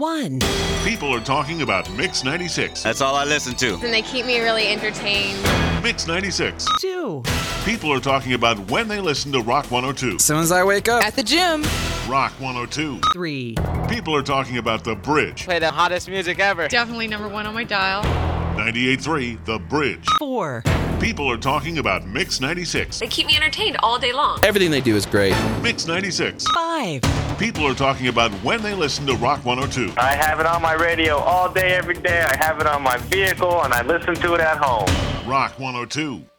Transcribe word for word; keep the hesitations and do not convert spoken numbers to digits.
One. People are talking about Mix ninety-six. That's all I listen to. And they keep me really entertained. Mix ninety-six. Two. People are talking about when they listen to Rock one oh two. As soon as I wake up. At the gym. Rock one oh two. Three. People are talking about The Bridge. Play the hottest music ever. Definitely number one on my dial. ninety-eight point three The Bridge. Four. People are talking about Mix ninety-six. They keep me entertained all day long. Everything they do is great. Mix ninety-six. Five. People are talking about when they listen to Rock one oh two. I have it on my radio all day, every day. I have it on my vehicle, and I listen to it at home. Rock one oh two.